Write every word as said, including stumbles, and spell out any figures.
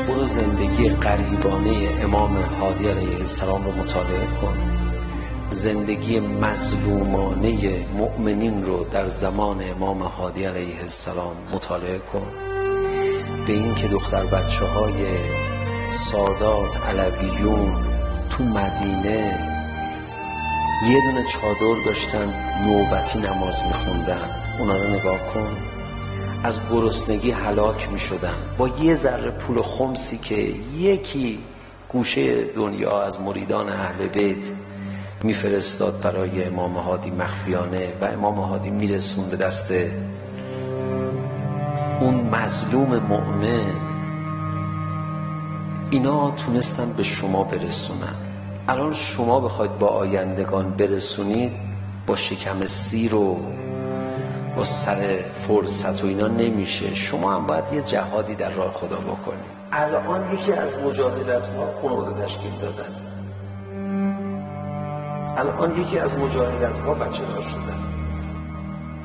برو زندگی غریبانه امام هادی علیه السلام رو مطالعه کن، زندگی مظلومانه مؤمنین رو در زمان امام هادی علیه السلام مطالعه کن. به این که دختر بچه های سادات علویون تو مدینه یه دونه چادر داشتن، نوبتی نماز میخوندن، اونا رو نگاه کن، از گرسنگی هلاک میشدن با یه ذره پول خمسی که یکی گوشه دنیا از مریدان اهل بیت میفرستاد برای امام هادی مخفیانه و امام هادی میرسون به دست اون مظلوم مؤمن. اینا تونستن به شما برسونن. الان شما بخواید با آیندگان برسونید با شکم سیر و با سر فرصت و اینا نمیشه. شما هم باید یه جهادی در راه خدا بکنید. الان یکی از مجاهدت ها خانواده تشکیل دادن، الان یکی از مجاهدت ها بچه دار شدن.